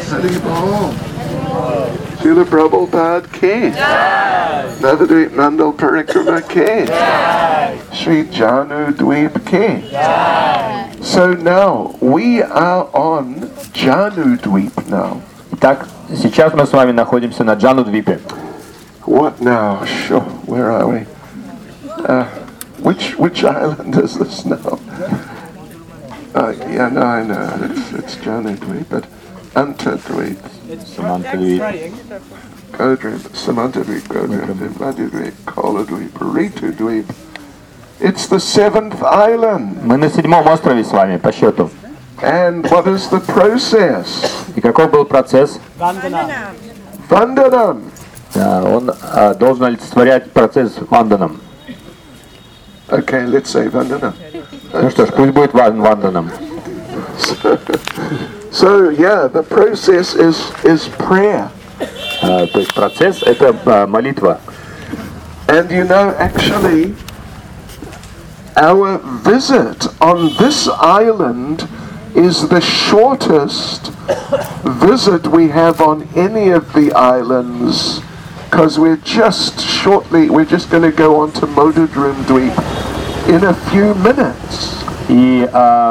Haribol. Srila Prabhupada Ki. Navadvip Mandal Parikrama Ki. Sri Janu Dweep Ki. So now we are on Janu Dweep now. Итак, сейчас мы с вами находимся на Джану-двипе. What now? Sure, where are we? Which island is this now? Yeah, no, I know. It's Janu Dweep, but Anta Dweep. Саманта-двип. Godreep, Samanta Dweep, Godreep, Madhu Dweep, Kola Dweep, Ritu Dweep. It's the 7th island. Мы на 7-м острове с вами по счету. And what is the process? И какой был процесс? Vandanam. Он должен олицетворять процесс ванданом. Okay, let's say Vandanam. Ну что ж, пусть будет ванданом. So yeah, the process is prayer. То есть процесс — это молитва. And you know, actually, our visit on this island is the shortest visit we have on any of the islands, because we're just going to go on to Modudrum Dweep in a few minutes. И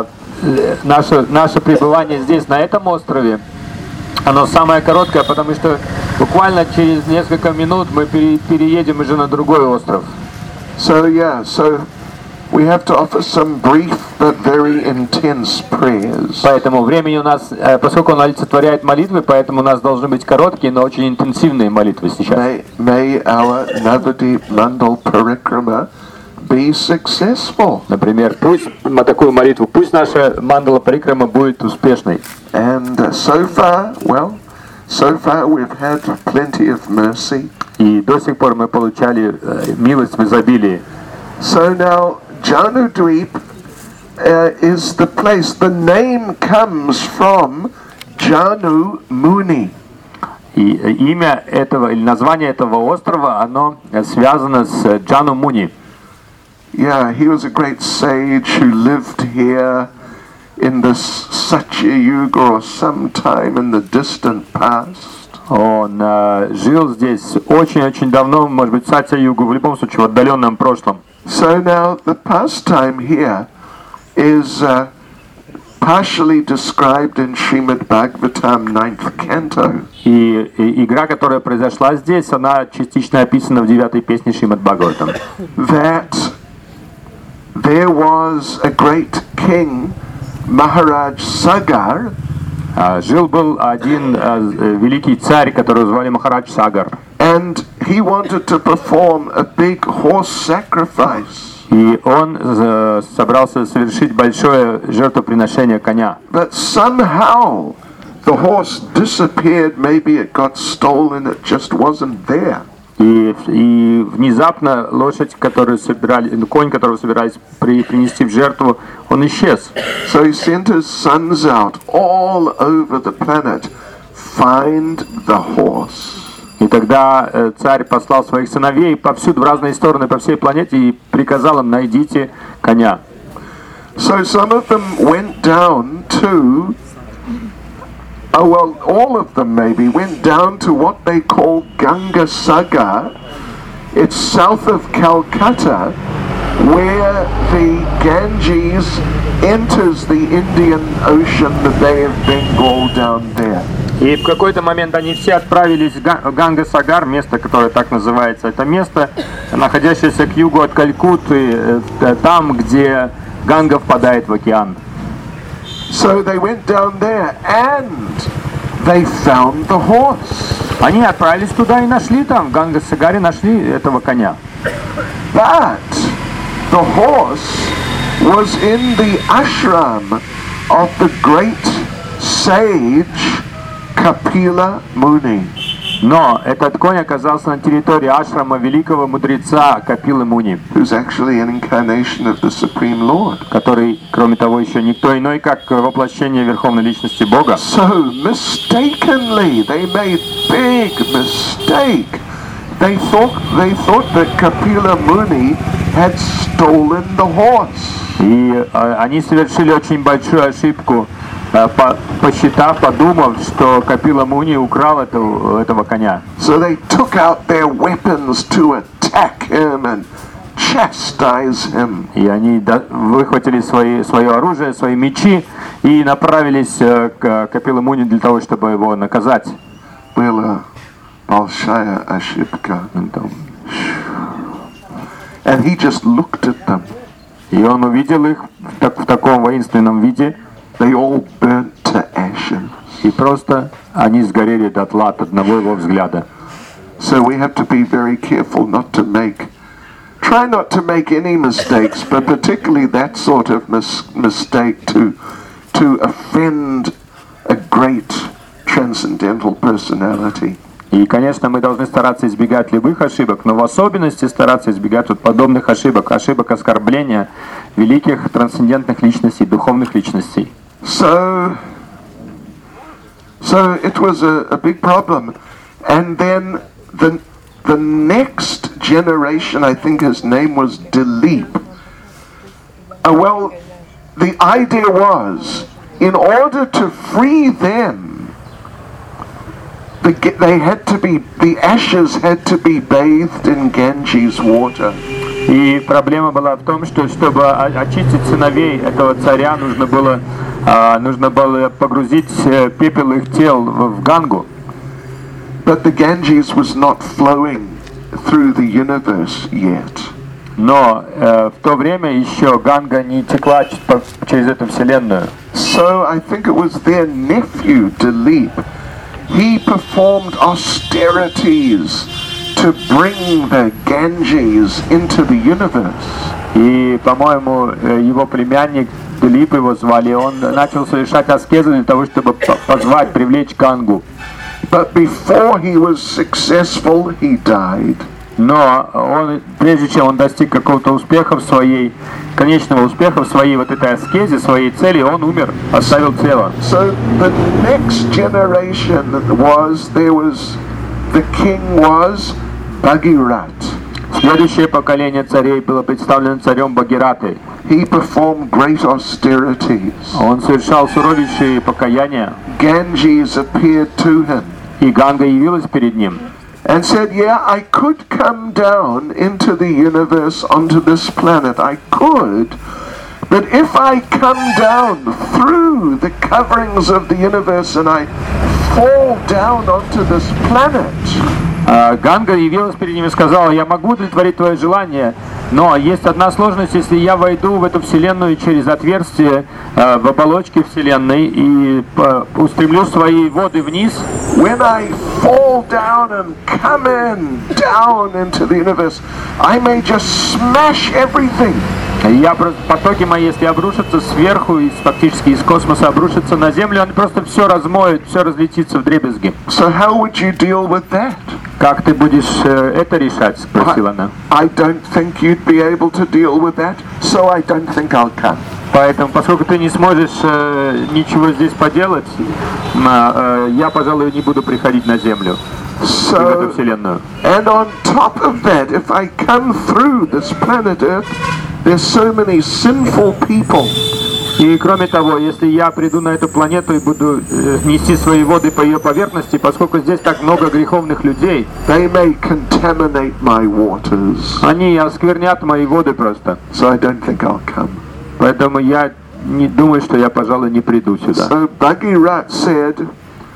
наше пребывание здесь, на этом острове, оно самое короткое, потому что буквально через несколько минут мы переедем уже на другой остров. So we have to offer some brief but very intense prayers. Поэтому времени у нас, поскольку он олицетворяет молитвы, поэтому у нас должны быть короткие, но очень интенсивные молитвы сейчас. May our Navadip Mandal Parikrama be successful. Например, пусть такую молитву, пусть наша мандала парикрама будет успешной. And so far we've had plenty of mercy. И до сих пор мы получали милость в изобилии. So now Janu Dweep is the place. The name comes from Janu Muni. И имя этого или название этого острова, оно связано с Джану Муни. Yeah, he was a great sage who lived here in the Satya Yuga or sometime in the distant past. Он жил здесь очень-очень давно, может быть, в Сатья-югу, в любом случае, в отдаленном прошлом. So now the pastime here is partially described in Srimad Bhagavatam 9th canto. И игра, которая произошла здесь, она частично описана в 9-й песне Шримад Бхагаватам. That there was a great king, Maharaj Sagar. Жил-был один великий царь, которого звали Махарадж Сагар. And he wanted to perform a big horse sacrifice. И он собрался совершить большое жертвоприношение коня. But somehow the horse disappeared. Maybe it got stolen. It just wasn't there. И внезапно лошадь, конь, которого собирались принести в жертву, он исчез. So he sent his sons out all over the planet, find the horse. И тогда царь послал своих сыновей повсюду, в разные стороны, по всей планете, и приказал им: найдите коня. So some of them went down to all of them maybe went down to what they call Ganga Sagar. It's south of Calcutta, where the Ganges enters the Indian Ocean, the Bay of Bengal down there. И в какой-то момент они все отправились в Ганга-Сагар, место, которое так называется. Это место, находящееся к югу от Калькутты, там, где Ганга впадает в океан. So they went down there and they found the horse. Они отправились туда и нашли там, в Ганга-Сагаре нашли этого коня. But the horse was in the ashram of the great sage Kapila Muni. Но этот конь оказался на территории ашрама великого мудреца Капилы Муни, who's actually an incarnation of the Supreme Lord. Который, кроме того, еще никто иной, как воплощение Верховной Личности Бога. So mistakenly, they made big mistake. They thought that Kapila Muni had stolen the horse. И они совершили очень большую ошибку. посчитав, подумав, что Капила Муни украл этого коня. So they took out their weapons to attack him and chastise him. И они выхватили свое оружие, свои мечи и направились к Капила Муни для того, чтобы его наказать. Было большая ошибка. And he just looked at them. И он увидел их в таком воинственном виде. They all burnt to ashes. И просто они сгорели дотла от одного его взгляда. So we have to be very careful try not to make any mistakes, but particularly that sort of mistake to offend a great transcendental personality. И, конечно, мы должны стараться избегать любых ошибок, но в особенности стараться избегать вот подобных ошибок оскорбления великих трансцендентных личностей, духовных личностей. So it was a big problem. And then the next generation, I think his name was Dilip. Well, the idea was, in order to free them, the ashes had to be bathed in Ganges water. И проблема была в том, что чтобы очистить сыновей этого царя, нужно было погрузить пепел их тел в Гангу. But the Ganges was not flowing through the universe yet. Но в то время еще Ганга не текла через эту вселенную. So I think it was their nephew Dilip. He performed austerities to bring the Ganges into the universe. И, по-моему, его племянник Дилип, его звали, он начал совершать аскезы для того, чтобы позвать, привлечь Гангу. But before he was successful, he died. Но прежде чем он достиг какого-то успеха конечного успеха в своей вот этой аскезе, своей цели, он умер, оставил тело. So the next generation the king was Bhagirat. Следующее поколение царей было представлено царем Бхагиратой. He performed great austerities. Он совершал суровейшие покаяния. Ganges appeared to him. И Ганга явилась перед ним. And said, yeah, I could come down into the universe onto this planet. I could. But if I come down through the coverings of the universe and I fall down onto this planet. Ганга явилась перед ним и сказала: я могу удовлетворить твое желание, но есть одна сложность, если я войду в эту вселенную через отверстие в оболочке вселенной и устремлю свои воды вниз. When I fall down and come down into the universe, I may just smash everything. Потоки мои, если обрушатся сверху, фактически из космоса обрушатся на Землю, они просто все размоют, все разлетится вдребезги. So how would you deal with that? Как ты будешь это решать? Спросила она. I don't think you'd be able to deal with that, so I don't think I'll come. Поэтому, поскольку ты не сможешь ничего здесь поделать, я, пожалуй, не буду приходить на Землю. So, в эту вселенную. And on top of that, if I come through this planet Earth, there's so many sinful people. И кроме того, если я приду на эту планету и буду нести свои воды по ее поверхности, поскольку здесь так много греховных людей, they may contaminate my waters. Они осквернят мои воды просто. So I don't think I'll come. Поэтому я не думаю, что я, пожалуй, не приду сюда. So Bhagirat said,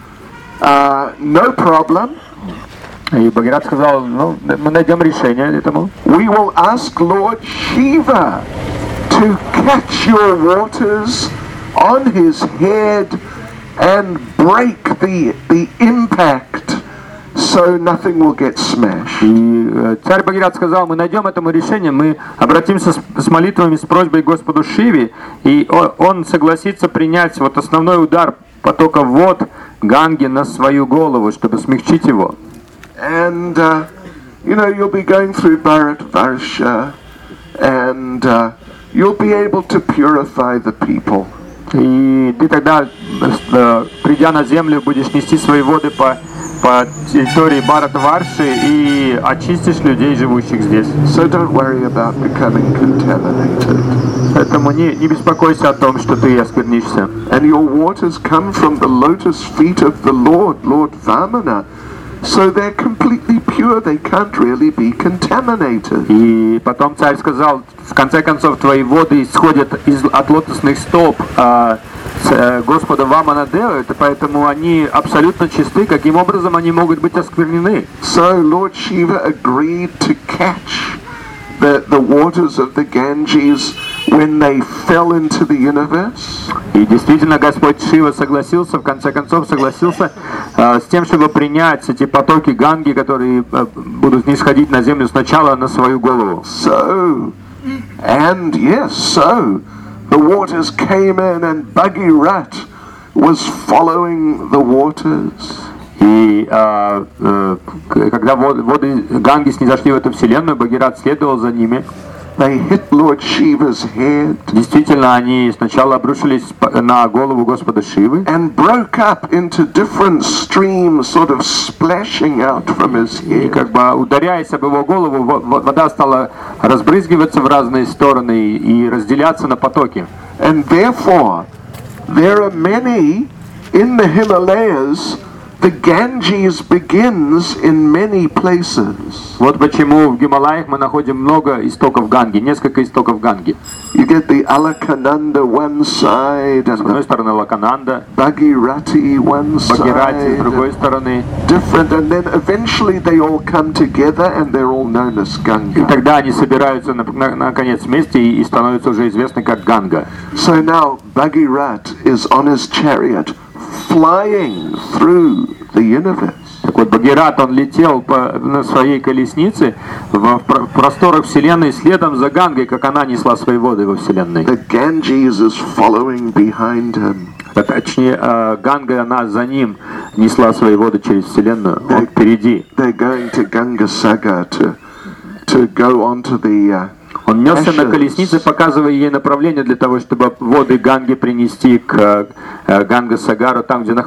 no problem. И Бхагират сказал: ну, мы найдем решение этому. We will ask Lord Shiva to catch your waters on his head and break the impact, so nothing will get smashed. И царь Бхагират сказал: мы найдем этому решение, мы обратимся с молитвами, с просьбой к Господу Шиве, и он согласится принять вот основной удар потока вод Ганги на свою голову, чтобы смягчить его. And you'll be going through Bharatvarsha, and you'll be able to purify the people. И ты тогда, придя на землю, будешь нести свои воды по территории Бхаратварши и очистишь людей, живущих здесь. So don't worry about becoming contaminated. Поэтому не беспокойся о том, что ты осквернишься. And your waters come from the lotus feet of the Lord Vamana. So they're completely pure, they can't really be contaminated. И потом царь сказал, в конце концов, твои воды исходят от лотосных стоп Господа Ваманадева, поэтому они абсолютно чисты. Каким образом они могут быть осквернены? So Lord Shiva agreed to catch the waters of the Ganges when they fell into the universe. И действительно Господь Шива согласился, в конце концов согласился с тем, чтобы принять эти потоки Ганги, которые будут нисходить на землю сначала на свою голову. So the waters came in and Bhagirat was following the waters. И когда воды Ганги снизошли в эту вселенную, Бхагират следовал за ними. They hit Lord Shiva's head. Действительно, они сначала обрушились на голову Господа Шивы. And broke up into different streams, sort of splashing out from his head. И как бы ударяясь об его голову, вода стала разбрызгиваться в разные стороны и разделяться на потоки. And therefore, there are many in the Himalayas. The Ganges begins in many places. Вот почему в Гималаях мы находим много истоков Ганги, несколько истоков Ганги. You get the Alakananda one side and с одной стороны Лакананда, Bhagirati one Бхагирати с side. другой стороны. Different, and then eventually they all come together and they're all known as И Ganga. тогда они собираются наконец вместе и становятся уже известны как Ганга. So now Bhagirat is on his chariot, flying through the universe. Так вот, Бхагират, он летел на своей колеснице в просторах Вселенной следом за Гангой, как она несла свои воды во Вселенной. The Ganges is following behind him. Точнее, Ганга, она за ним несла свои воды через Вселенную, он впереди. They're going to Gangasagar to go onto the Он несся на колеснице, показывая ей направление для того, чтобы воды Ганги принести к Ганга-Сагару, там, где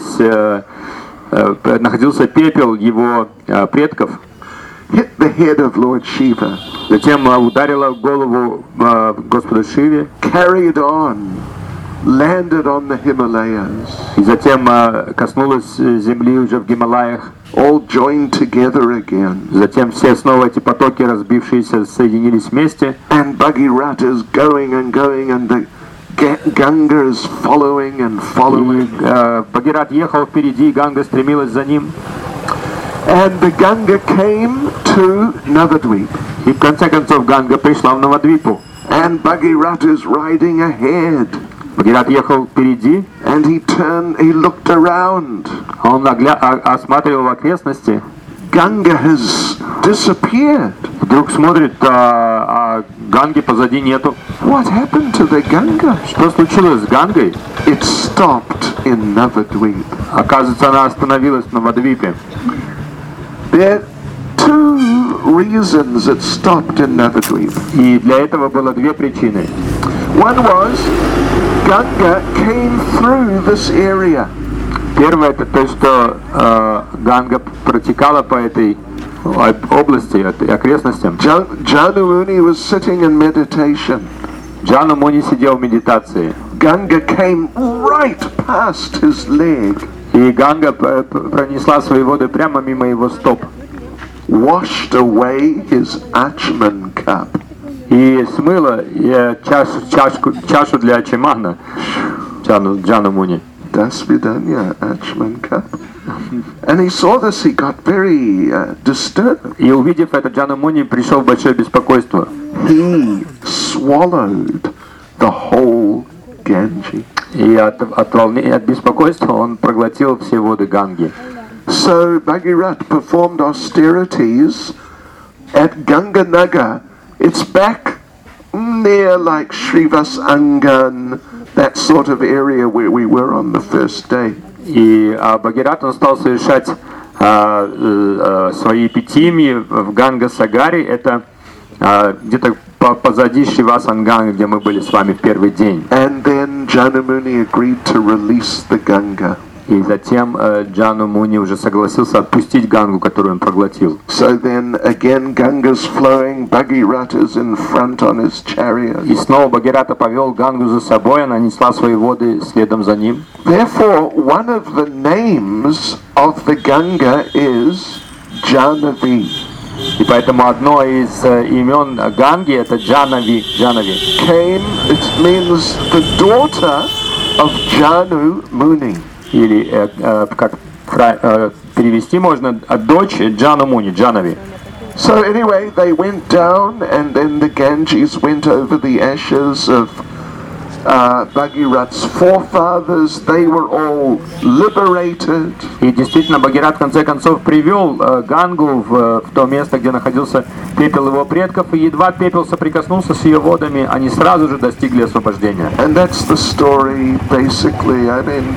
находился пепел его предков. hit the head of Lord Shiva. Затем ударила в голову Господу Шиве. Carried on, landed on the Himalayas. И затем коснулась земли уже в Гималаях. All joined together again. Затем все снова эти потоки, разбившиеся, соединились вместе. And Bhagirata is going, and the Ganga is following and following. Бхагират ехал впереди, Ганга стремилась за ним. And the Ganga came to Navadvip. И в конце концов Ганга пришла в Навадвипу. And Bhagirata is riding ahead. Бхагират ехал впереди. And he looked around. Он осматривал окрестности. Ganga has disappeared. Вдруг смотрит, а Ганги позади нету. What happened to the Ganga? Что случилось с Гангой? It stopped in Navadvip. Оказывается, она остановилась в Навадвипе. There are two reasons it stopped in Navadvip. И для этого было две причины. One was Ganga came through this area. Первое, это то, что Ганга протекала по этой области, окрестностям. Janamuni was sitting in meditation. Джанамуни сидел в медитации. Ganga came right past his leg. И Ганга пронесла свои воды прямо мимо его стоп. Washed away his Achman cup. И смыла чашу для Ачимана Джанамуни. Dasvidanya Achman cup. And he saw this, he got very disturbed. И увидев это, Джанамуни пришел в большое беспокойство. He swallowed the whole Ganges. И от волнения, от беспокойства он проглотил все воды Ганги. So Bhagirat performed austerities at Ganganagar. It's back near like Srivasangan, that sort of area where we were on the first day. И Бхагират, он стал совершать свои эпитимии в Ганга-Сагаре. Это где-то позади Шривасангана, где мы были с вами в первый день. And then Janamuni agreed to release the Ganga. И затем Джану Муни уже согласился отпустить Гангу, которую он проглотил. So then again Ganga's flowing, Bhagirata's in front on his chariot. И снова Бхагирата повел Гангу за собой, она несла свои воды следом за ним. Therefore, one of the names of the Ganga is Jahnavi. И поэтому одно из имен Ганги это Джанави. Came, it means the daughter of Janu Muni. Или как перевести можно дочь Джану Муни, Джанави. So anyway, they went down, and then the Ganges went over the ashes of Bhagirat's forefathers. They were all liberated. И действительно, Бхагират в конце концов привел Гангу в то место, где находился пепел его предков, и едва пепел соприкоснулся с ее водами, они сразу же достигли освобождения. And that's the story, basically,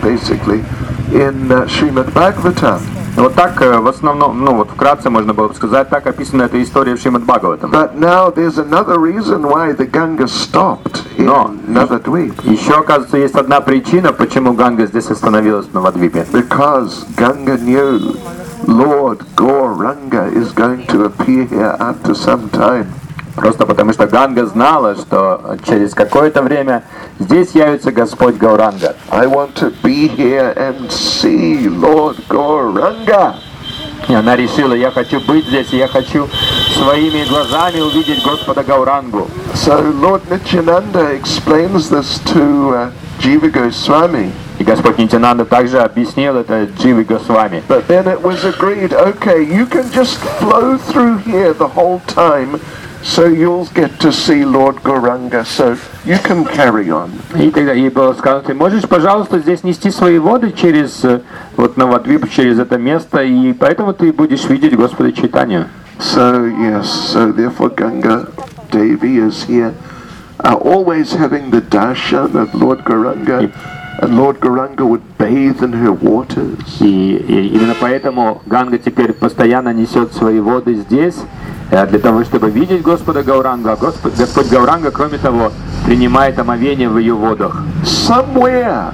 in Srimad Bhagavatam. Вот так, в основном, ну вот вкратце можно было бы сказать, так описана эта история в Шримад Бхагаватам. But now there's another reason why the Ganga stopped in Navadvip. Еще, оказывается, есть одна причина, почему Ганга здесь остановилась в Навадвипе. Because Ganga knew Lord Gauranga is going to appear here after some time. Просто потому что Ганга знала, что через какое-то время здесь явится Господь Гауранга. I want to be here and see Lord Gauranga. И она решила, я хочу быть здесь, я хочу своими глазами увидеть Господа Гаурангу. So Lord Nityananda explains this to Jiva Goswami. И Господь Нитянанда также объяснил это Дживе Госвами. But then it was agreed, okay, you can just flow through here the whole time, so you'll get to see Lord Gauranga, so you can carry on. И тогда ей было сказано, ты можешь, пожалуйста, здесь нести свои воды через вот Навадвип, через это место, и поэтому ты будешь видеть Господа Чайтанью. So yes, so therefore Ganga Devi is here, always having the darshan of Lord Gauranga, and Lord Gauranga would bathe in her waters. И именно поэтому Ганга теперь постоянно несет свои воды здесь, для того, чтобы видеть Господа Гаурангу. А Господь Гауранга, кроме того, принимает омовение в ее водах. Somewhere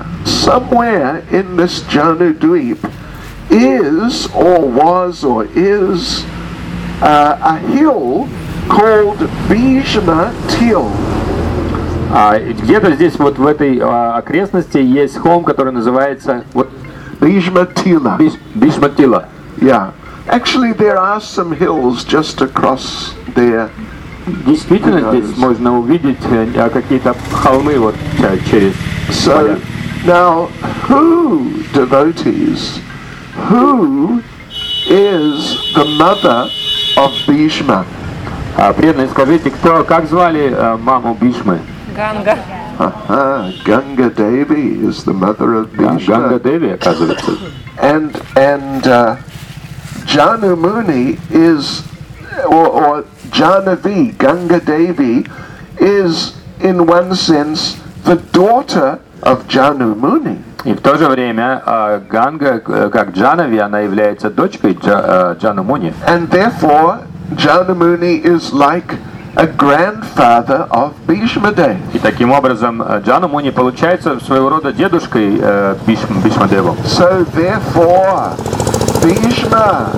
in this Janudvip is, or was, or is a hill called Bhishma Til. Где-то здесь вот в этой окрестности есть холм, который называется вот Bhishma Tila. Bhishma Tila. Yeah. Actually, there are some hills just across there. Действительно, здесь можно увидеть какие-то холмы вот через. So now, who devotees? Who is the mother of Bhishma? Преданные, скажите, как звали маму Бишмы? Ганга. Ganga Devi is the mother of Bhishma. Ганга Деви, оказывается. And Janu Muni is, or Jahnavi, Ganga Devi, is in one sense the daughter of Janu Muni. И в то же время Ганга, как Джанави, она является дочкой Джану Муни. And therefore, Janu Muni is like a grandfather of Bhishma Dev. И таким образом Джану Муни получается своего рода дедушкой Бишма Деву. So therefore, Bhishma,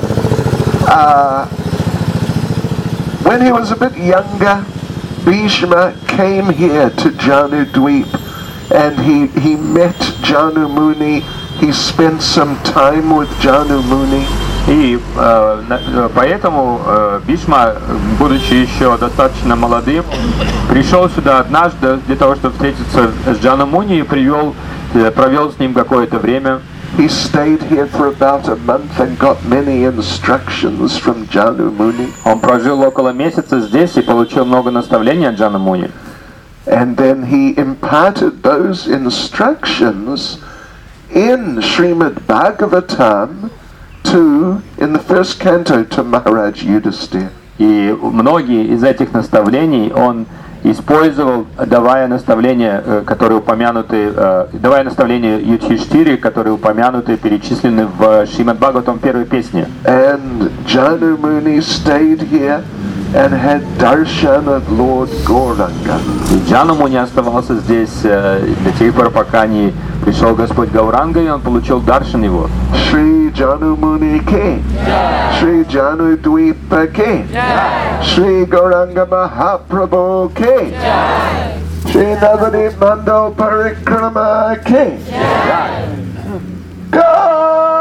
when he was a bit younger, Bhishma came here to Janudvip, and he met Janu Muni. He spent some time with Janu Muni. И поэтому Бишма, будучи еще достаточно молодым, пришел сюда однажды для того, чтобы встретиться с Джану Муни и провел с ним какое-то время. He stayed here for about a month and got many instructions from Janu Muni. Он прожил около месяца здесь и получил много наставлений от Джану Муни. And then he imparted those instructions in Srimad Bhagavatam in the first canto to Maharaj Yudhisthira. И многие из этих наставлений он использовал, давая наставления, которые упомянуты, давая наставления Юдхиштире, которые упомянуты, перечислены в Шримад Бхагаватам первой песне. And Janu Muni stayed here, and had darshan of Lord Gauranga. И Джанаму не оставался здесь до тех пор, пока не пришел Господь Гауранга, и он получил даршан его. Shri Janumuni Ke, Shri Janu Dvipa Ke, Shri Gauranga Mahaprabhu Ke, Shri Navadip Mando Parikrama Ke. God!